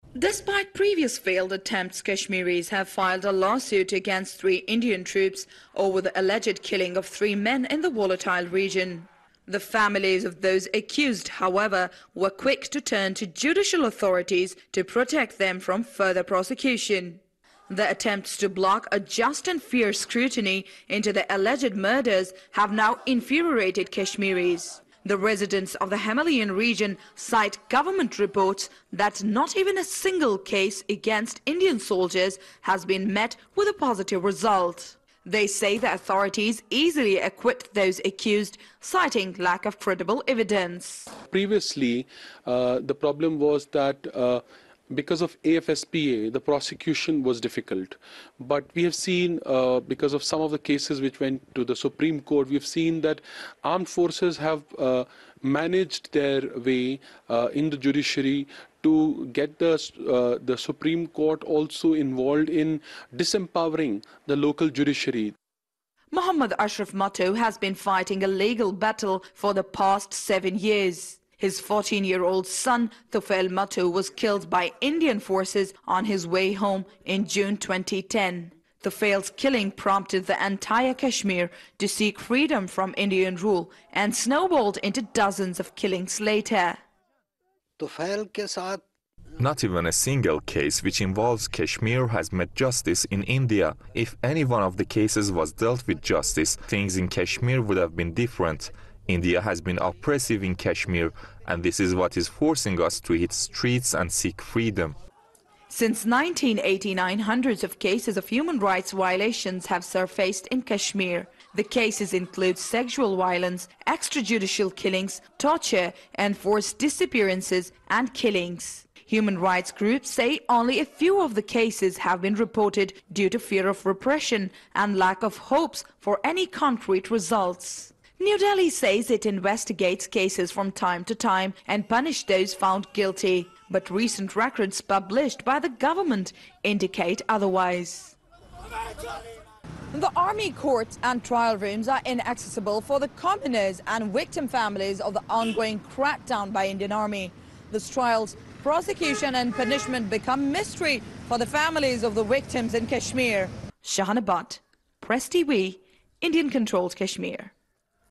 Despite previous failed attempts, Kashmiris have filed a lawsuit against 3 Indian troops over the alleged killing of 3 men in the volatile region. The families of those accused, however, were quick to turn to judicial authorities to protect them from further prosecution. The attempts to block a just and fair scrutiny into the alleged murders have now infuriated Kashmiris. The residents of the Himalayan region cite government reports that not even a single case against Indian soldiers has been met with a positive result. They say the authorities easily acquit those accused, citing lack of credible evidence. Previously, the problem was that because of AFSPA, the prosecution was difficult. But we have seen, because of some of the cases which went to the Supreme Court, we have seen that armed forces have managed their way in the judiciary to get the Supreme Court also involved in disempowering the local judiciary. Mohammad Ashraf Mattu has been fighting a legal battle for the past 7 years. His 14-year-old son, Tufail Mattu, was killed by Indian forces on his way home in June 2010. Tufail's killing prompted the entire Kashmir to seek freedom from Indian rule and snowballed into dozens of killings later. Not even a single case which involves Kashmir has met justice in India. If any one of the cases was dealt with justice, things in Kashmir would have been different. India has been oppressive in Kashmir, and this is what is forcing us to hit streets and seek freedom. Since 1989, hundreds of cases of human rights violations have surfaced in Kashmir. The cases include sexual violence, extrajudicial killings, torture, and forced disappearances and killings. Human rights groups say only a few of the cases have been reported due to fear of repression and lack of hopes for any concrete results. New Delhi says it investigates cases from time to time and punishes those found guilty, but recent records published by the government indicate otherwise. The army courts and trial rooms are inaccessible for the commoners and victim families of the ongoing crackdown by Indian Army. These trials, prosecution and punishment become mystery for the families of the victims in Kashmir. Shahana Bhatt, Press TV, Indian-controlled Kashmir.